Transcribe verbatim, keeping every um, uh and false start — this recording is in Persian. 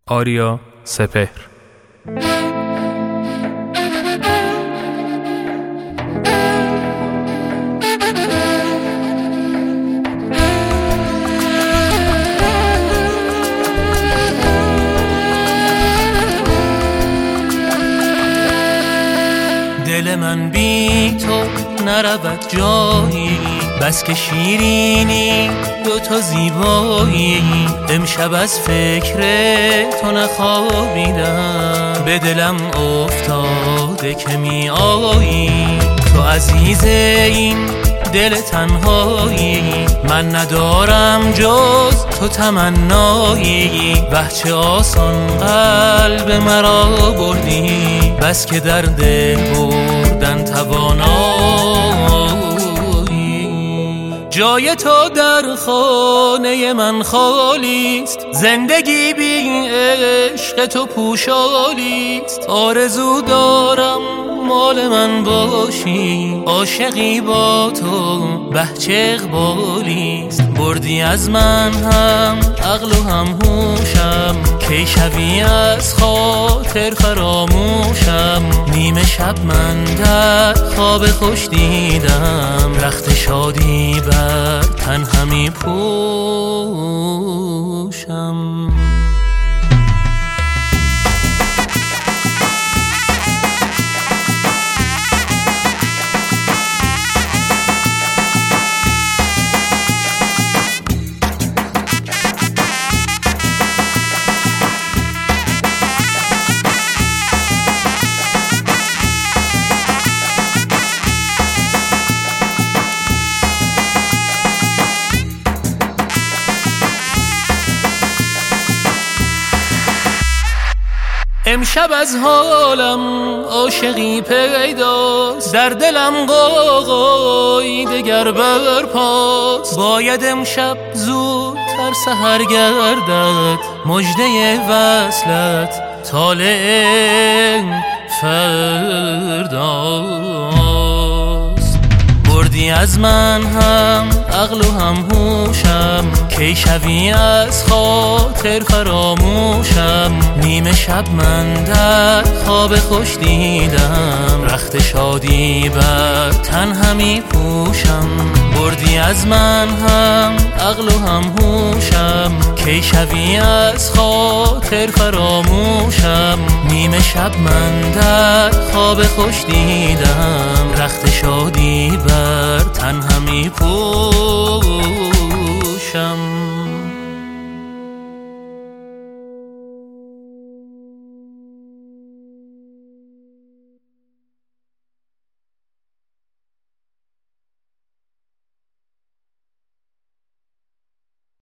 آریا سپهر. دل من بی تو نرود جایی، بس که شیرینی دو تا زیبایی. امشب از فکر تو نخوابیدم، به دلم افتاده که می آیی. تو عزیز این دل تنهایی، من ندارم جز تو تمنایی. وه چه آسان قلب مرا بردی، بس که در دل بردن توانایی. جای تو در خانه من خالیست، زندگی بی عشق تو پوشالیست. آرزو دارم مال من باشی، عاشقی با تو به چه اقبالیست. بردی از من هم عقل و هم هوشم، کی شوی از خاطر فراموشم. نیمه شب من در خواب خوش دیدم، رخت شادی بر تن همی پوشم. امشب از حالم عاشقی پیداست، در دلم غوغای دگر برپاست. باید امشب زودتر سحر گردد، مژده وصلت طالع فرداست. بردی از من هم عقل و هم هوشم، کی شوی از خاطر فراموشم. نیمه شب من در خواب خوش دیدم، رخت شادی بر تن همی پوشم. بردی از من هم عقل و هم هوشم، کی شوی از خاطر فراموشم. نیمه شب من در خواب خوش دیدم، رخت شادی بر تن همی پوشم.